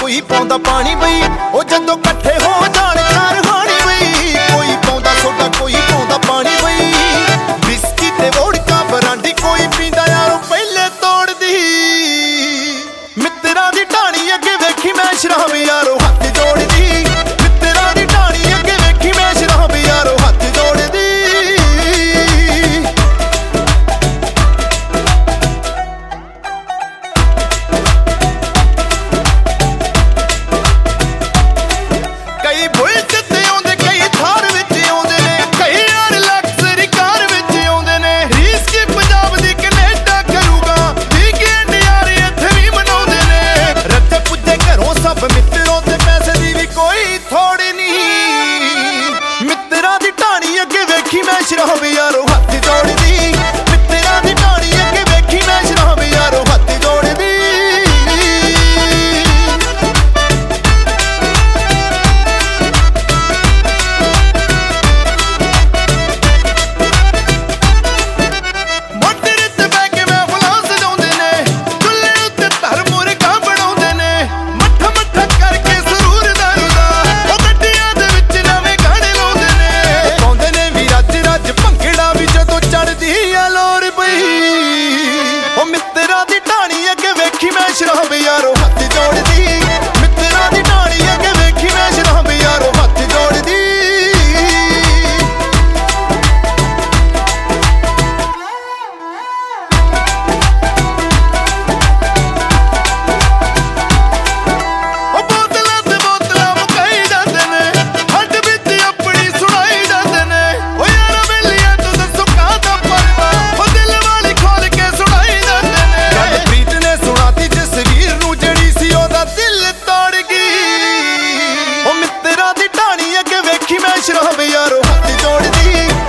कोई पाउंदा पानी बई ओ जदों कट्ठे हो जाण चार हानी बई कोई पाउंदा सोडा कोई पाउंदा पानी बई विस्की ते वोडका बरांडी कोई पींदा यारो पहले तोड़दी मित्तरां दी ढाणी अगे वेखी मैं शराब यारो हत्थ जोड़दी मित्तरां दी ढाणी अगे वेखी मैं शराब यारो हत्थ जोड़दी कई बुलेट ते आउंदे कई थार विच आउंदे ने कई यार लग्जरी कार विच आउंदे ने रीस की पंजाब दी कनेडा करूगा वीकेंड यार इत्थे भी मनाउंदे ने रत्ते पुज्जे घरों सब मित्रों ते पैसे दी भी कोई थोड़ी नहीं मित्तरां दी ढाणी अगे वेखी मैं शराब यारो हत्थ जोड़दी मित्तरां दी ढाणी अगे वेखी मैं शराब यारो हत्थ जोड़दी शराब यारो हत्थ जोड़दी मित्तरां दी ढाणी अगे वेखी मैं शराब यारो हत्थ जोड़दी ओ बोतलां ते बोतलां मुकाई जांदे ने हट विच अपनी सुनाई जांदे ने ओ यारा बेलियां तू दसो काहदा परदा ओ दिल वाली खोल के सुनाई जांदे ने गल प्रीत ने सुनाती तस्वीर नू जड़ी सी ओदा दिल तोड़ गई ओ मित्तरां दी ढाणी अगे वेखी मैं शराब यारो हत्थ जोड़दी